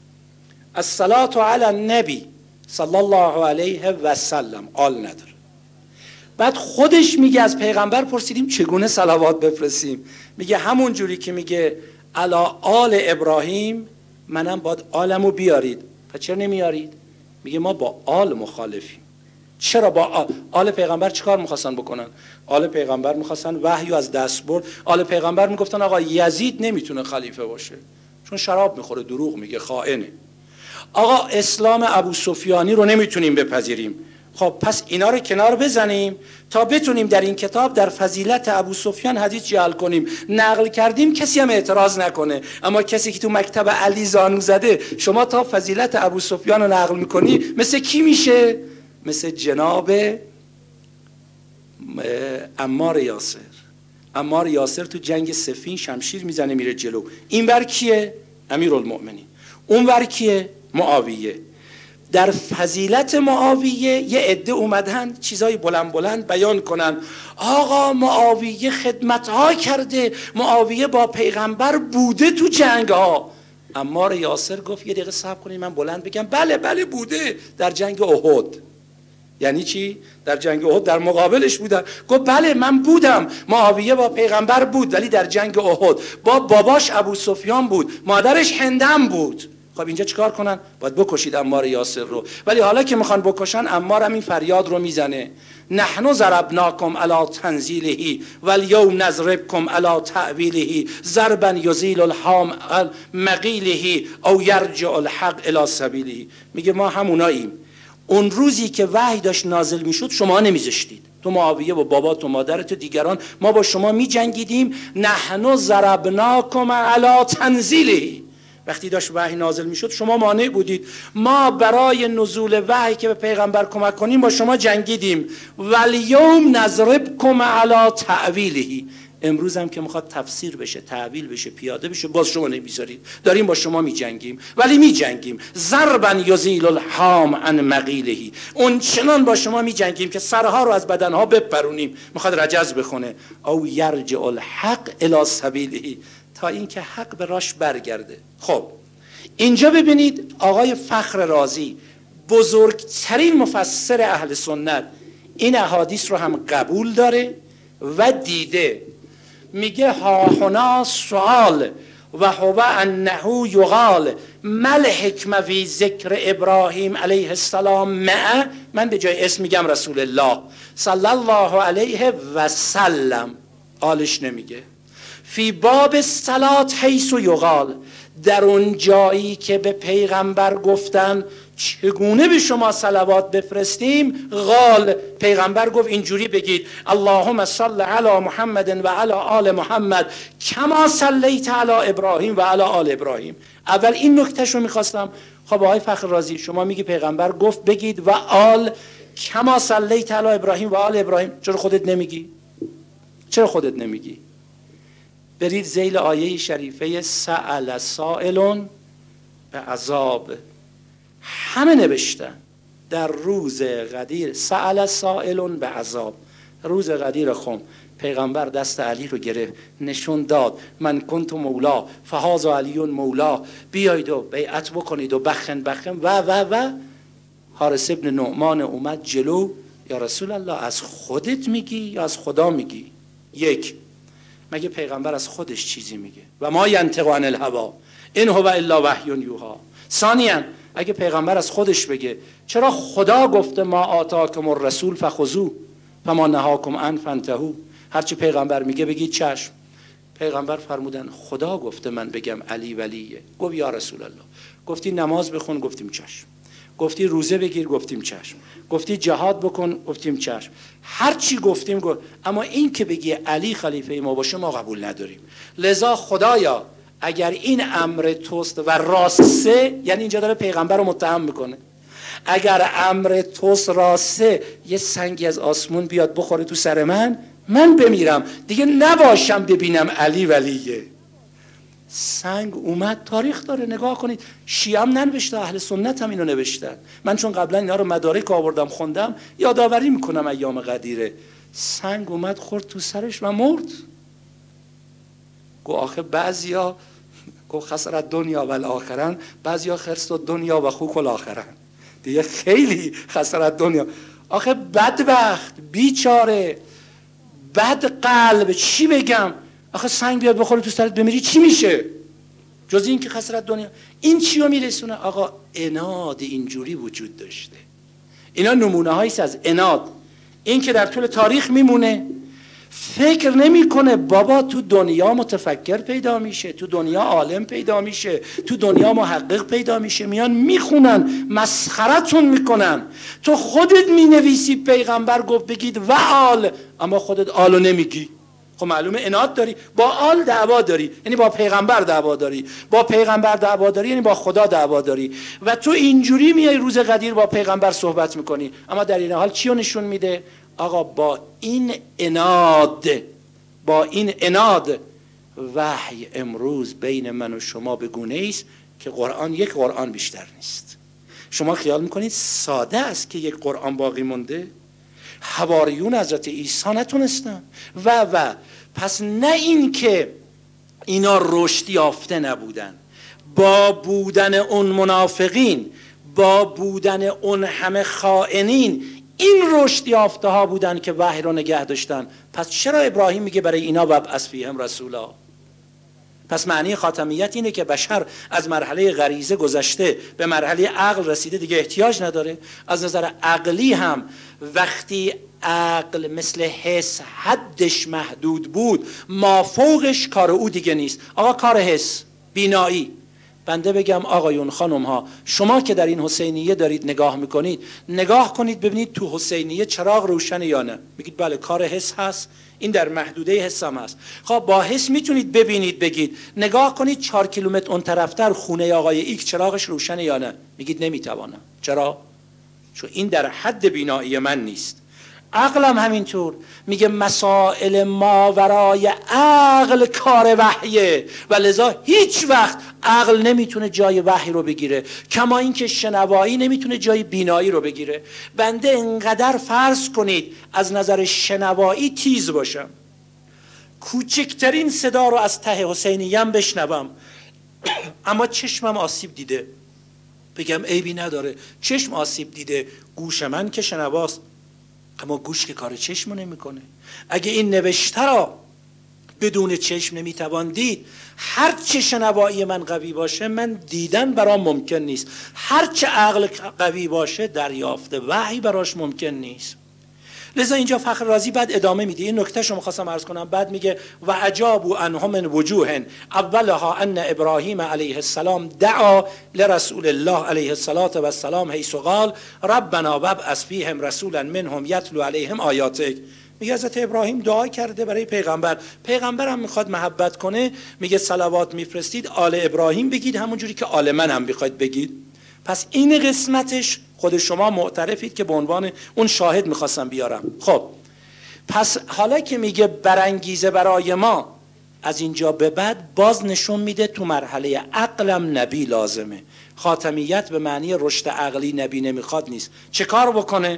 الصلاة علی النبی صلی الله علیه و سلم، آل نداره. بعد خودش میگه از پیغمبر پرسیدیم چگونه صلوات بفرستیم، میگه همون جوری که میگه علی آل ابراهیم منم باید آلمو بیارید. پس چرا نمیارید؟ میگه ما با آل مخالفیم. چرا با آل, آل پیغمبر چیکار میخواستن بکنن؟ آل پیغمبر میخواستن وحی از دست برد. آل پیغمبر میگفتن آقا یزید نمیتونه خلیفه باشه چون شراب میخوره، دروغ میگه، خائنه. آقا اسلام ابو سفیانی رو نمیتونیم بپذیریم. خب پس اینا رو کنار بزنیم تا بتونیم در این کتاب در فضیلت ابو سفیان حدیث جعل کنیم. نقل کردیم کسی هم اعتراض نکنه، اما کسی که تو مکتب علی زانو زده شما تا فضیلت ابو سفیان رو نقل میکنی مثل کی میشه؟ مثل جناب عمار یاسر. عمار یاسر تو جنگ صفین شمشیر میزنه میره جلو. این ور کیه؟ امیرالمؤمنین. اون ور کیه؟ معاویه. در فضیلت معاویه یه عده اومدن چیزای بلند بلند بیان کنن. آقا معاویه خدمتها کرده، معاویه با پیغمبر بوده تو جنگ ها. عمار یاسر گفت یه دقیقه صبر کنید من بلند بگم بله بله بوده در جنگ احد. یعنی چی؟ در جنگ احد در مقابلش بودن. گفت بله من بودم، معاویه با پیغمبر بود ولی در جنگ احد با باباش ابو سفیان بود، مادرش هندم بود. خب اینجا چیکار کنن؟ باید بکشید عمار یاسر رو. ولی حالا که میخوان بکشن عمار هم این فریاد رو میزنه نحن ضربناکم علی تنزیله والیوم نضربکم علی تعویله ضربا یزیل الحام مقیله او یرجع الحق الی سبیله. میگه ما هموناییم. اون روزی که وحی داشت نازل میشد شما نمیذاشتید، تو معاویه و بابات و مادرت و دیگران، ما با شما میجنگیدیم. نحن ضربناکم علی تنزیله. وقتی داشت وحی نازل میشد شما مانع بودید. ما برای نزول وحی که به پیغمبر کمک کنیم با شما جنگیدیم. والیوم نضربکم علی تعویله. امروز هم که میخواد تفسیر بشه، تعویل بشه، پیاده بشه، باز شما نمیذارید. داریم با شما میجنگیم، ولی میجنگیم ضربا یزیل الحام عن مقیله. اون چنان با شما میجنگیم که سرها رو از بدنها بپرونیم. میخواد رجز بخونه او یرجع الحق الی سبیله، تا اینکه حق به راش برگرده. خب اینجا ببینید آقای فخر رازی بزرگترین مفسر اهل سنت این احادیث رو هم قبول داره و دیده. میگه ها هنا سوال و هو انه یقال مل حکمه فی ذکر ابراهیم علیه السلام معه. من به جای اسم میگم رسول الله صلی الله علیه و سلم، آلش نمیگه. فی باب الصلات حیث یقال، در اون جایی که به پیغمبر گفتن چگونه به شما صلوات بفرستیم، قال پیغمبر گفت اینجوری بگید اللهم صل علی محمد و علی آل محمد کما صلیت علی ابراهیم و علی آل ابراهیم. اول این نکتهشو میخواستم. خب آقای فخر رازی شما میگی پیغمبر گفت بگید و آل کما صلیت علی ابراهیم و آل ابراهیم. چرا خودت نمیگی؟ چرا خودت نمیگی؟ برید ذیل آیه شریفه سأل سائل به عذاب، همه نوشتن در روز قدیر سأل سائل به عذاب. روز قدیر خم پیغمبر دست علی رو گرفت، نشون داد من کنت مولا فهذا علی مولا، بیایید و بیعت بکنید و بخن بخن و و و حارث ابن نعمان اومد جلو، یا رسول الله از خودت میگی یا از خدا میگی؟ یک، مگه پیغمبر از خودش چیزی میگه؟ و ما ینطق عن الهوی ان هو الا وحی یوحی. ثانیاً اگه پیغمبر از خودش بگه چرا خدا گفته ما آتاکم الرسول فخذوه فما نهاکم عنه فانتهوا؟ هرچی پیغمبر میگه بگید چشم. پیغمبر فرمودن خدا گفته من بگم علی ولیه. گفت یا رسول الله، گفتی نماز بخون، گفتیم چشم. گفتی روزه بگیر، گفتیم چشم. گفتی جهاد بکن، گفتیم چشم. هر چی گفتیم گفت، اما این که بگی علی خلیفه ما باشه ما قبول نداریم. لذا خدایا اگر این امر توست و راسته، یعنی اینجا داره پیغمبر رو متهم میکنه، اگر امر توست راسته یه سنگی از آسمون بیاد بخوره تو سر من، من بمیرم دیگه نباشم ببینم علی ولیه. سنگ اومد، تاریخ داره نگاه کنید. شیعه هم ننوشته، اهل سنت هم اینو نوشتن. من چون قبلا اینا رو مدارک آوردم خوندم یادآوری میکنم ایام قدیره. سنگ اومد خورد تو سرش و مرد. گو آخه بعضیا گو خسرت دنیا و الاخرن، بعضیا خسرت دنیا و خوک الاخرن. دیگه خیلی خسرت دنیا. آخه بدبخت، بیچاره، بد قلب، چی بگم؟ آخه سنگ بیاد بخوره تو سرت بمیری چی میشه؟ جز این که خسرت دنیا. این چی رو میرسونه؟ آقا اناد اینجوری وجود داشته. اینا نمونه هاییست از اناد. این که در طول تاریخ میمونه، فکر نمیکنه بابا تو دنیا متفکر پیدا میشه، تو دنیا عالم پیدا میشه، تو دنیا محقق پیدا میشه، میان میخونن مسخرتون میکنن. تو خودت مینویسی پیغمبر گفت بگید و آل، اما خودت آلو نمیگی. خب معلومه اناد داری، با آل دعوا داری، یعنی با پیغمبر دعوا داری، با پیغمبر دعوا داری یعنی با خدا دعوا داری، و تو اینجوری میای روز قدیر با پیغمبر صحبت میکنی. اما در این حال چی رو نشون میده؟ آقا با این اناد، با این اناد وحی امروز بین من و شما به گونه است که قرآن یک قرآن بیشتر نیست. شما خیال میکنید ساده است که یک قرآن باقی مونده؟ حواریون حضرت عیسی نتونستن و و پس نه این که اینا رشد یافته نبودن، با بودن اون منافقین، با بودن اون همه خائنین، این رشد یافته ها بودن که وحی رو نگه داشتن. پس چرا ابراهیم میگه برای اینا وابعث فیهم رسولا؟ پس معنی خاتمیت اینه که بشر از مرحله غریزه گذشته به مرحله عقل رسیده، دیگه احتیاج نداره. از نظر عقلی هم وقتی عقل مثل حس حدش محدود بود، مافوقش کار او دیگه نیست. آقا کار حس، بینایی. بنده بگم آقایون خانم ها، شما که در این حسینیه دارید نگاه میکنید، نگاه کنید ببینید تو حسینیه چراغ روشن یا نه. میگید بله کار حس هست، این در محدوده حس هم هست. خب با حس میتونید ببینید، بگید نگاه کنید چهار کیلومتر اون طرفتر خونه آقای ایک چراغش روشن یا نه. میگید نمیتوانم. چرا؟ چون این در حد بینایی من نیست. عقلم همینطور میگه مسائل ماورای عقل کار وحیه و لذا هیچ وقت عقل نمیتونه جای وحی رو بگیره، کما اینکه شنوایی نمیتونه جای بینایی رو بگیره. بنده انقدر فرض کنید از نظر شنوایی تیز باشم، کوچکترین صدا رو از ته حسینیم بشنوم، اما چشمم آسیب دیده، بگم عیبی نداره، چشم آسیب دیده، گوش من که شنواست، اما گوش که کار چشم نمیکنه. اگه این نوشته را بدون چشم نمیتوان دید، هرچه شنوایی من قوی باشه من دیدن برام ممکن نیست، هرچه عقل قوی باشه دریافت وحی براش ممکن نیست. لذا اینجا فخر رازی بعد ادامه میده، این نکته شما خواستم عرض کنم. بعد میگه و عجابوا عنهم من وجوه اولها ان ابراهیم علیه السلام دعا لرسول الله علیه الصلاة و السلام حیث قال ربنا وابعث فیهم رسولا منهم یتلو علیهم آیاتک. میگه حضرت ابراهیم دعا کرده برای پیغمبر، پیغمبر هم میخواد محبت کنه، میگه صلوات میفرستید آل ابراهیم بگید همونجوری که آل من هم بخواید بگید. پس این قسمتش خود شما معترفید که به عنوان اون شاهد میخواستم بیارم. خب پس حالا که میگه برانگیزه برای ما، از اینجا به بعد باز نشون میده تو مرحله عقلم نبی لازمه. خاتمیت به معنی رشد عقلی نبی نمیخواد نیست. چه کار بکنه؟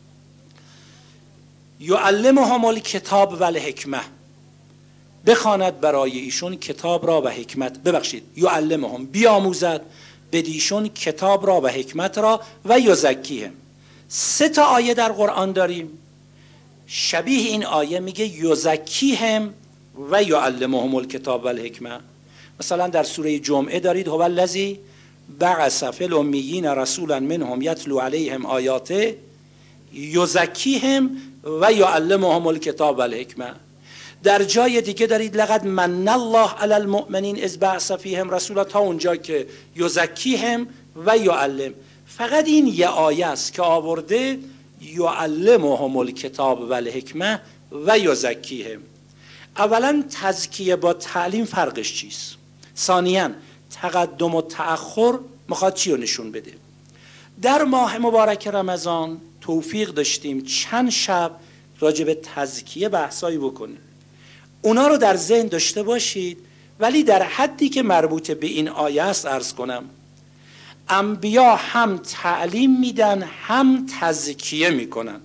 یعلمهم الکتاب و الحکمه، بخواند برای ایشون کتاب را و حکمت، ببخشید یعلمهم بیاموزد بدیشون کتاب را و حکمت را و یزکیهم. سه تا آیه در قرآن داریم شبیه این آیه میگه یزکیهم و یعلمهم الکتاب و الحکمه. مثلا در سوره جمعه دارید هو الذی بعث فی الامیین رسولا منهم یتلو علیهم آیاته یزکیهم و یعلمهم الکتاب و الحکمه. در جای دیگه دارید لقد من الله علی المؤمنین اذ بعث فیهم رسولا، تا اونجا که یزکیهم و یعلم. فقط این یه آیه است که آورده یعلمهم الکتاب و الحکمه و یزکیهم. اولا تزکیه با تعلیم فرقش چیست؟ ثانیاً تقدم و تأخر میخواد چی رو نشون بده؟ در ماه مبارک رمضان توفیق داشتیم چند شب راجع به تزکیه بحثایی بکنیم. اونا رو در ذهن داشته باشید، ولی در حدی که مربوط به این آیه است عرض کنم. انبیا هم تعلیم میدن هم تزکیه میکنن.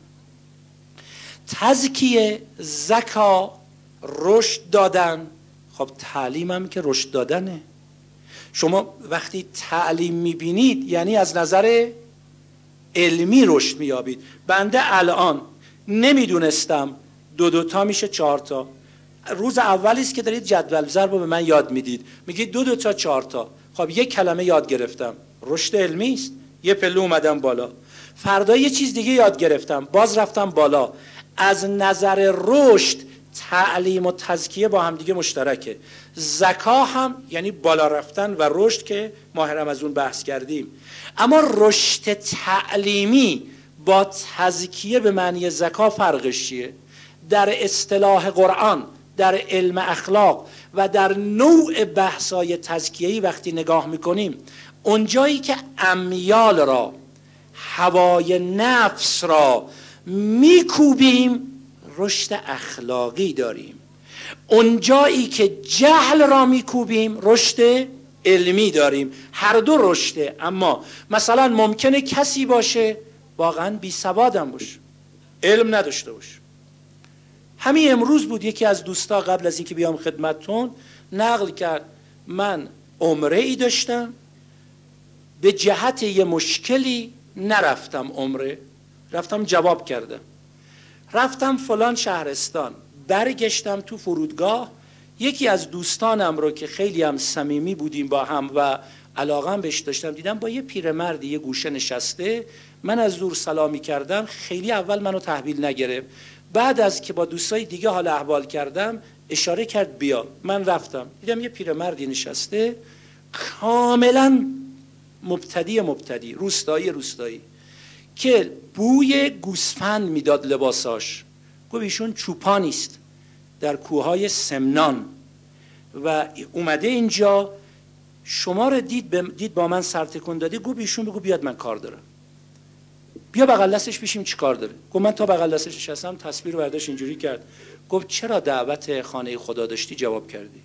تزکیه زکا رشد دادن، خب تعلیم هم که رشد دادنه. شما وقتی تعلیم میبینید یعنی از نظر علمی رشد میابید. بنده الان نمیدونستم دو دوتا میشه چهار تا. روز اولی است که دارید جدول ضرب رو به من یاد میدید، میگید دو دوتا چهار تا. خب یک کلمه یاد گرفتم، رشد علمی است، یه پله اومدم بالا. فردا یه چیز دیگه یاد گرفتم، باز رفتم بالا. از نظر رشد تعلیم و تزکیه با هم دیگه مشترکه. زکا هم یعنی بالا رفتن و رشد که ماه رمضان بحث کردیم. اما رشد تعلیمی با تزکیه به معنی زکا فرقش چیه؟ در اصطلاح قرآن، در علم اخلاق و در نوع بحثای تزکیه‌ای وقتی نگاه میکنیم، اونجایی که امیال را، هوای نفس را میکوبیم رشد اخلاقی داریم. اونجایی که جهل را میکوبیم رشد علمی داریم. هر دو رشده. اما مثلا ممکنه کسی باشه واقعا بی سوادم باشه، علم نداشته باشه. همین امروز بود یکی از دوستا قبل از اینکه بیام خدمتتون نقل کرد، من عمره ای داشتم، به جهت یه مشکلی نرفتم عمره، رفتم جواب کردم. رفتم فلان شهرستان، برگشتم تو فرودگاه، یکی از دوستانم رو که خیلی هم صمیمی بودیم با هم و علاقم بهش داشتم دیدم با یه پیرمردی یه گوشه نشسته. من از دور سلامی کردم، خیلی اول منو تحویل نگرفت. بعد از که با دوستای دیگه حال احوال کردم اشاره کرد بیا. من رفتم دیدم یه پیرمردی نشسته کاملا مبتدی مبتدی روستایی روستایی که بوی گوسفند میداد لباساش. گفت ایشون چوپانیست در کوههای سمنان و اومده اینجا، شما رو دید, دید با من سر تکون داده. گفت ایشون بگو بیاد من کار دارم، بیا بغل دستش بشیم چی کار داره. گفت من تا بغل دستش نشستم، تصویر رو برداشت اینجوری کرد. گفت چرا دعوت خانه خدا داشتی جواب کردی؟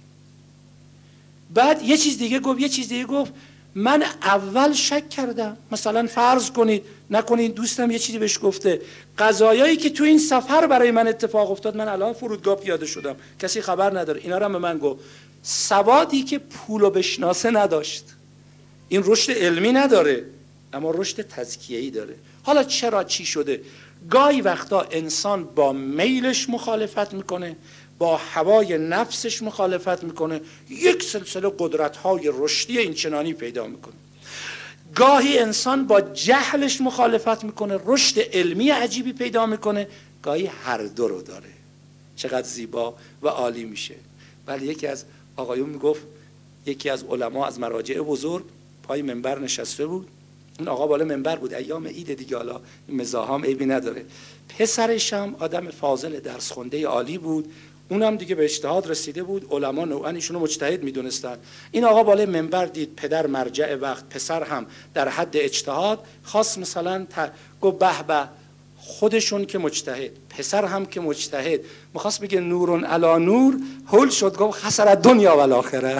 بعد یه چیز دیگه گفت یه چیز دیگه گفت من اول شک کردم، مثلا فرض کنید نکنید دوستم یه چیزی بهش گفته قضایایی که تو این سفر برای من اتفاق افتاد، من الان فرودگاه پیاده شدم کسی خبر نداره، اینا رو به من گفت. سوادی که پولو بشناسه نداشت. این رشد علمی نداره اما رشد تزکیه‌ای داره. حالا چرا چی شده؟ گاهی وقتا انسان با میلش مخالفت میکنه، با هوای نفسش مخالفت میکنه، یک سلسله قدرت‌های رشدی اینچنانی پیدا میکنه. گاهی انسان با جهلش مخالفت میکنه، رشد علمی عجیبی پیدا میکنه. گاهی هر دو رو داره. چقدر زیبا و عالی میشه. ولی یکی از آقایون میگفت، یکی از علما از مراجع بزرگ پای منبر نشسته بود. این آقا بالا منبر بود، ایام عید دیگه، حالا این مزاحم عیبی نداره. پسرش هم آدم فاضل درس خونده عالی بود، اونم دیگه به اجتهاد رسیده بود، علما نوعا ایشونو مجتهد میدونستن. این آقا بالای منبر دید پدر مرجع وقت، پسر هم در حد اجتهاد، خاص مثلا ت... گفت به به خودشون که مجتهد، پسر هم که مجتهد، میخواست بگه نورون علا نور، هول شد گفت خسر دنیا و الاخره.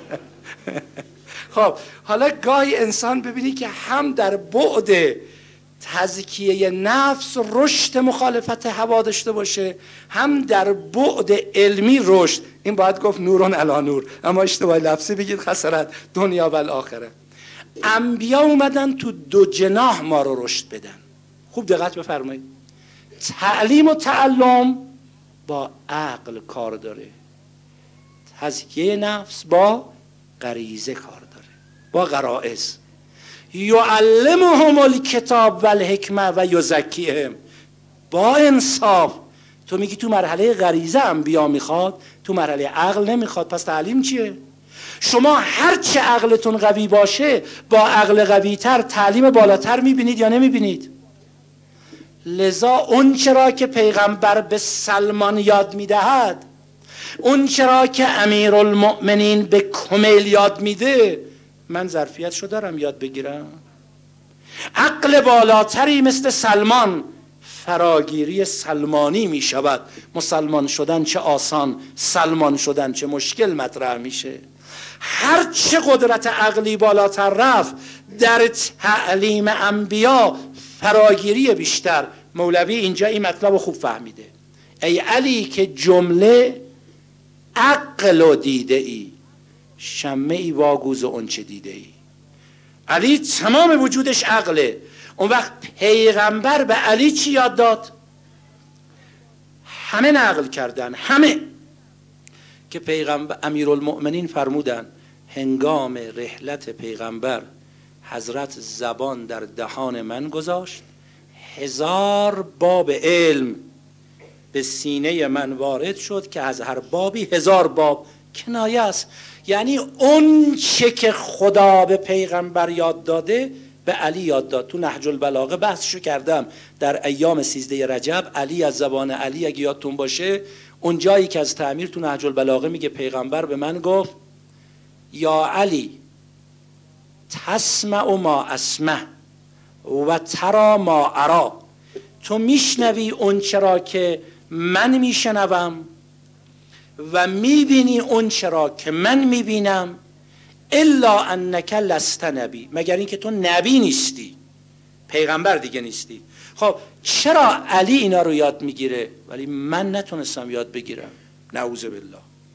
خب حالا گاهی انسان ببینی که هم در بعد تزکیه نفس رشد مخالفت هوا داشته باشه، هم در بعد علمی رشد. این باید گفت نورون علا نور، اما اشتباه لفظی بگید خسرت دنیا و الاخره. انبیا اومدن تو دو جناح ما رو رشد بدن. خوب دقت بفرمایید، تعلیم و تعلم با عقل کار داره، تزکیه نفس با غریزه کار داره، با غرائز. یعلمهم الکتاب و الحکمه و یزکیهم، با انصاف. تو میگی تو مرحله غریزه انبیا میخواد، تو مرحله عقل نمیخواد، پس تعلیم چیه؟ شما هرچه عقلتون قوی باشه با عقل قوی تر تعلیم بالاتر میبینید یا نمیبینید؟ لذا اون چرا که پیغمبر به سلمان یاد میدهد، اون چرا که امیرالمؤمنین به کمیل یاد میده، من ظرفیتشو دارم یاد بگیرم. عقل بالاتری مثل سلمان فراگیری سلمانی می شود. مسلمان شدن چه آسان، سلمان شدن چه مشکل مطرح میشه. هر چه قدرت عقلی بالاتر رفت در تعلیم انبیا فراگیری بیشتر. مولوی اینجا این مطلب خوب فهمیده. ای علی که جمله عقل و دیده ای، شمه ای واگوز اون چه دیده ای. علی تمام وجودش عقله. اون وقت پیغمبر به علی چی یاد داد؟ همه نقل کردن، همه که پیغمبر امیرالمؤمنین فرمودن هنگام رحلت پیغمبر حضرت زبان در دهان من گذاشت، هزار باب علم به سینه من وارد شد که از هر بابی هزار باب کنایه است. یعنی اون چه که خدا به پیغمبر یاد داده به علی یاد داد. تو نهج البلاغه بحثشو کردم در ایام سیزده رجب. علی از زبان علی اگه یادتون باشه، اون جایی که از تعمیر تو نهج البلاغه میگه پیغمبر به من گفت یا علی تسمع ما اسمع و ترا ما ارا، تو میشنوی اون چرا که من میشنوم و میبینی اون چرا که من میبینم، الا انک لست نبی، مگر اینکه تو نبی نیستی، پیغمبر دیگه نیستی. خب چرا علی اینا رو یاد میگیره ولی من نتونستم یاد بگیرم؟ نعوذ بالله.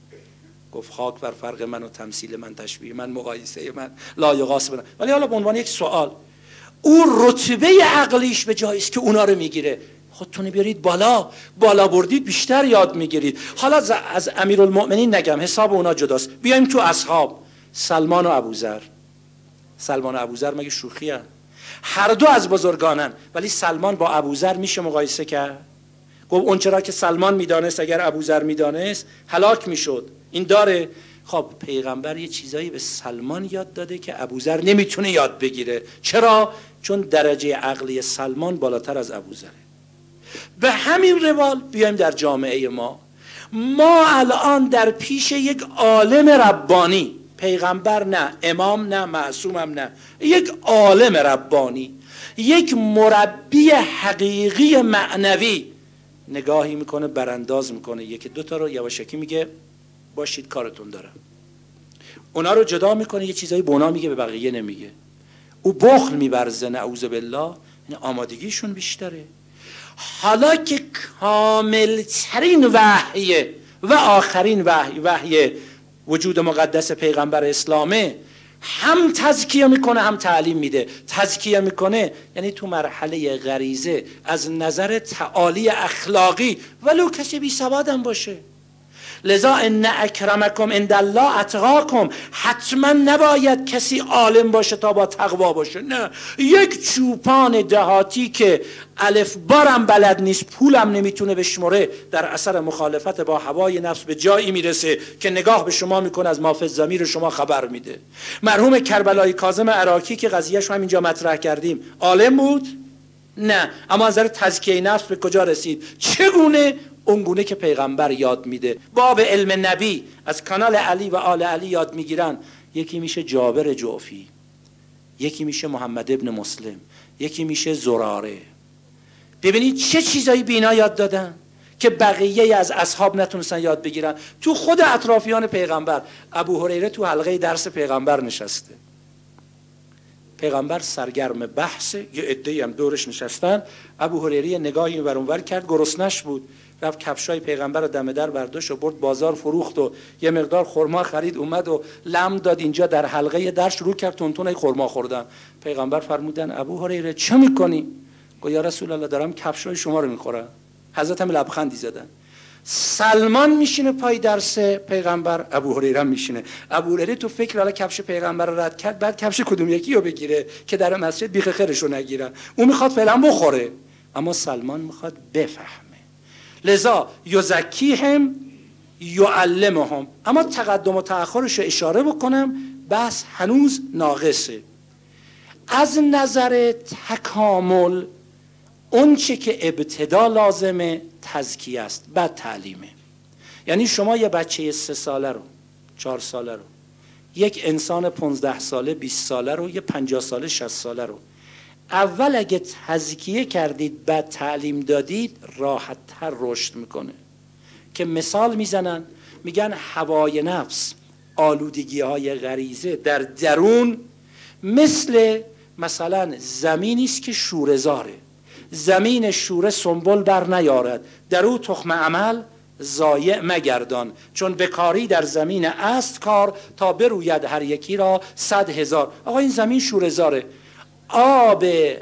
گفت خاک بر فرق من و تمثیل من، تشبیه من، مقایسه من، لا یقاس بنا. ولی حالا به عنوان یک سوال، او رتبه عقلیش به جایی است که اونا رو میگیره. خودتون بیارید بالا، بالا بردید بیشتر یاد میگیرید. حالا از امیرالمؤمنین نگم، حساب اونا جداست. بیایم تو اصحاب، سلمان و ابوذر. سلمان و ابوذر مگه شوخی هست؟ هر دو از بزرگانن، ولی سلمان با ابوذر میشه مقایسه کرد؟ گفت اون چرا که سلمان میدانست اگر ابوذر میدانست هلاک میشد. این داره. خب پیغمبر یه چیزایی به سلمان یاد داده که ابوذر نمیتونه یاد بگیره. چرا؟ چون درجه عقلی سلمان بالاتر از ابوذره. به همین روال بیایم در جامعه ما. ما الان در پیش یک عالم ربانی، پیغمبر نه، امام نه، معصومم نه، یک عالم ربانی، یک مربی حقیقی معنوی نگاهی میکنه، برانداز میکنه، یکی دوتا رو یواشکی میگه باشید کارتون دارم، اونا رو جدا میکنه، یه چیزایی به اونا میگه به بقیه نمیگه. او بخل میبرزه، نعوذ بالله. این آمادگیشون بیشتره. حالا که کامل ترین وحیه و آخرین وحی، وحی وجود مقدس پیغمبر اسلامه، هم تزکیه میکنه هم تعلیم میده. تزکیه میکنه یعنی تو مرحله غریزه از نظر تعالی اخلاقی ولو کسی بی سوادم باشه. لذا ان اکرمکم عند الله اتقاکم، حتما نباید کسی عالم باشه تا با تقوا باشه. نه، یک چوپان دهاتی که الف بارم بلد نیست، پولم نمیتونه بشمره، در اثر مخالفت با هوای نفس به جایی میرسه که نگاه به شما میکنه، از مافز ضمیر شما خبر میده. مرحوم کربلایی کاظم عراقی که قضیهش هم اینجا مطرح کردیم، عالم بود؟ نه، اما از نظر تزکیه نفس به کجا رسید؟ چگونه اونگونه که پیغمبر یاد میده. باب علم نبی از کانال علی و آل علی یاد میگیرن. یکی میشه جابر جعفی، یکی میشه محمد ابن مسلم، یکی میشه زراره. ببینید چه چیزایی بینا یاد دادن که بقیه از اصحاب نتونستن یاد بگیرن. تو خود اطرافیان پیغمبر، ابو هریره تو حلقه درس پیغمبر نشسته، پیغمبر سرگرم بحثه، یه عده‌ای هم دورش نشستن. ابو هریره نگاهی اینور اونور کرد، گرسنش بود، رفت کفشای پیغمبر رو دم در برداشت و برد بازار فروخت و یه مقدار خرما خرید، اومد و لم داد اینجا در حلقه درس، شروع کرد تونتون خرما خوردن. پیغمبر فرمودن ابو هریره چه میکنی؟ گفت یا رسول الله دارم کفشای شما رو میخورم. حضرت هم لبخندی زدن. سلمان میشینه پای درس پیغمبر، ابو هریره میشینه. ابو هریره تو فکر حالا کفش پیغمبر رو رد کرد، بعد کفش کدوم یکی رو بگیره که در مسجد بیخ خیرش رو نگیرن. اون میخواد فعلا بخوره، اما سلمان میخواد بفهمه. لذا یزکیهم یعلمهم. اما تقدم و تأخرش رو اشاره بکنم، بس هنوز ناقصه. از نظر تکامل اون چه که ابتدا لازمه تزکیه است، بعد تعلیمه. یعنی شما یه بچه سه ساله رو، چهار ساله رو، یک انسان پونزده ساله، بیست ساله رو، یه پنجاه ساله، شصت ساله رو اول اگه تزکیه کردید بعد تعلیم دادید، راحت تر رشد میکنه. که مثال میزنن، میگن هوای نفس، آلودگی های غریزه در درون مثل مثلا زمینی است که شوره‌زاره. زمین شوره سنبل بر نیارد، در او تخم عمل ضایع مگردان، چون بکاری در زمین است کار، تا بروید هر یکی را صد هزار. آقا این زمین شوره‌زاره، آب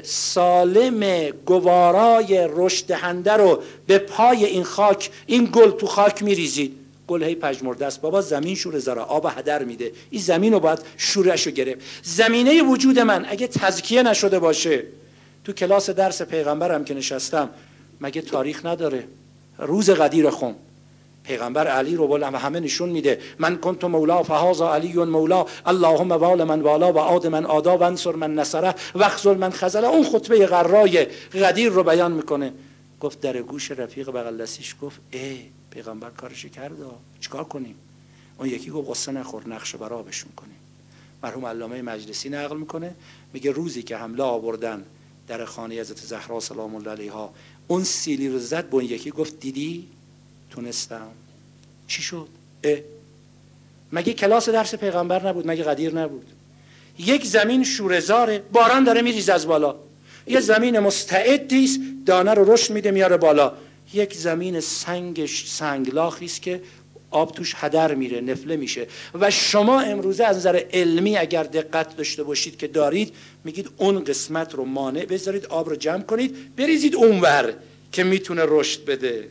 سالم گوارای رشد دهنده رو به پای این خاک، این گل تو خاک میریزید، گل هی پژمرده است. بابا زمین شوره‌زاره، آب هدر میده، این زمین رو باید شوره‌شو گرفت. زمینه وجود من اگه تزکیه نشده باشه، تو کلاس درس پیغمبرم که نشستم، مگه تاریخ نداره؟ روز غدیر خون پیغمبر علی رو بالا همه نشون میده، من کنت مولا فهذا علی مولا، اللهم وال من والا و عاد من عادا و انصر من نصره و اخذل من خذله. اون خطبه غرای غدیر رو بیان میکنه. گفت در گوش رفیق بغل دستیش گفت ای پیغمبر کارش کرده، چیکار کنیم؟ اون یکی گفت قصه نخور، نقش برآبشون کنیم. مرحوم علامه مجلسی نقل میکنه، میگه روزی که حمله آوردن در خانه حضرت زهرا سلام الله علیها، اون سیلی رو زد به اون یکی، گفت دیدی تونستم. چی شد؟ اه مگه کلاس درس پیغمبر نبود؟ مگه غدیر نبود؟ یک زمین شوره‌زاره، باران داره میریزه از بالا. یه زمین مستعدی است، دانه رو رشد میده میاره بالا. یک زمین سنگش سنگلاخی است که آب توش هدر میره، نفله میشه. و شما امروزه از نظر علمی اگر دقت داشته باشید که دارید، میگید اون قسمت رو مانع بذارید، آب رو جمع کنید، بریزید اونور که میتونه رشد بده.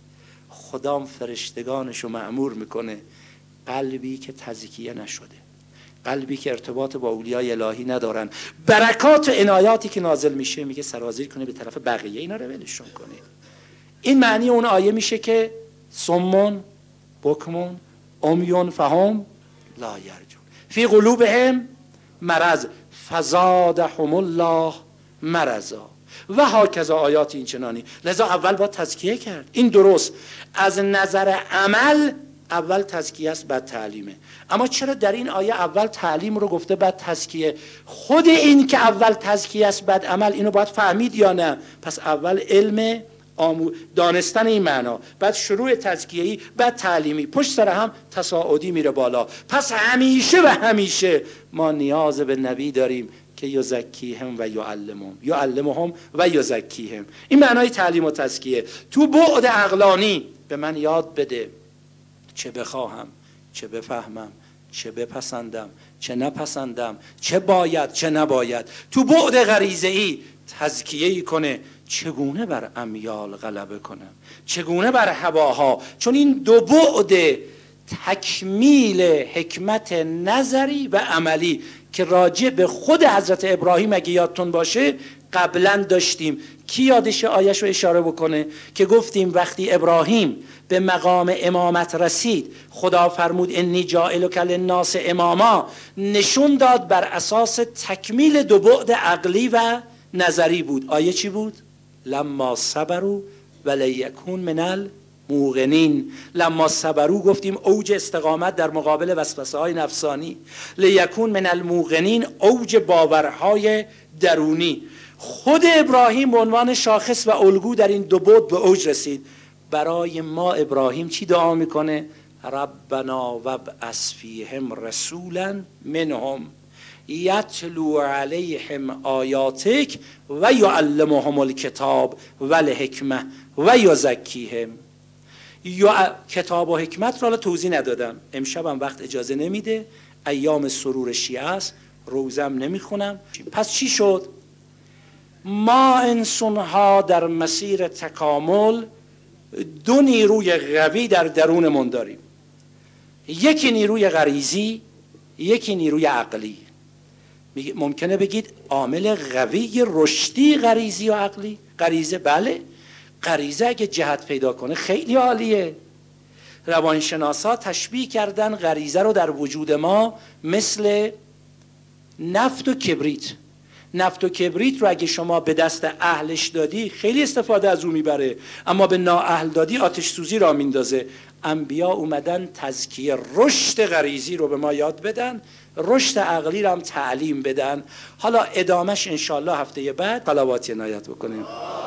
خدام فرشتگانش رو مأمور میکنه قلبی که تزکیه نشده، قلبی که ارتباط با اولیای الهی ندارن، برکات و عنایاتی که نازل میشه میگه سرازیر کنه به طرف بقیه، اینا رو ولشون کنه. این معنی اون آیه میشه که سمون بکمون امیون فهم لا یرجون فی قلوبهم مرض فزادهم الله مرضا و هاکذا آیات این چنانی. لذا اول با تزکیه کرد، این درست. از نظر عمل اول تزکیه است بعد تعلیمه. اما چرا در این آیه اول تعلیم رو گفته بعد تزکیه؟ خود این که اول تزکیه است بعد عمل، اینو باید فهمید یا نه؟ پس اول علم آمو... دانستن این معنا، بعد شروع تزکیه‌ای، بعد تعلیمی، پشت سر هم تصاعدی میره بالا. پس همیشه و همیشه ما نیاز به نبی داریم که یزکیهم و یعلمهم، یعلمهم و یزکیهم. این معنای تعلیم و تزکیه. تو بعد عقلانی به من یاد بده چه بخواهم، چه بفهمم، چه بپسندم، چه نپسندم، چه باید، چه نباید. تو بعد غریزه‌ای تزکیه‌ای کنه چگونه بر امیال غلبه کنم، چگونه بر هواها. چون این دو بعد تکمیل حکمت نظری و عملی که راجع به خود حضرت ابراهیم اگه یادتون باشه قبلا داشتیم. کی یادش آیش رو اشاره بکنه که گفتیم وقتی ابراهیم به مقام امامت رسید، خدا فرمود انی جاعلک للناس اماما، نشون داد بر اساس تکمیل دو بعد عقلی و نظری بود. آیه چی بود؟ لما صبروا ولیکون من موقنین. لما صبروا گفتیم اوج استقامت در مقابل وسوسه های نفسانی. لیکون من الموقنین اوج باورهای درونی. خود ابراهیم به عنوان شاخص و الگو در این دو بعد به اوج رسید. برای ما ابراهیم چی دعا میکنه؟ ربنا وابعث فیهم رسولا منهم یتلو علیهم آیاتک و یعلمهم الکتاب و الحکمه و یزکیهم. یا کتاب و حکمت را توضیح ندادم، امشبم وقت اجازه نمیده، ایام سرور شیعه است، روزم نمیخونم. پس چی شد؟ ما انسانها در مسیر تکامل دو نیروی قوی در درونمون داریم، یکی نیروی غریزی، یکی نیروی عقلی. ممکنه بگید عامل قوی رشدی غریزی و عقلی؟ غریزه بله، غریزه اگه جهت پیدا کنه خیلی عالیه. روانشناسا تشبیه کردن غریزه رو در وجود ما مثل نفت و کبریت. نفت و کبریت رو اگه شما به دست اهلش دادی خیلی استفاده از او میبره، اما به نااهل دادی آتش سوزی را میندازه. انبیا اومدن تزکیه رشد غریزی رو به ما یاد بدن، رشد عقلی رو هم تعلیم بدن. حالا ادامش انشالله هفته بعد صلوات عنایت بکنیم.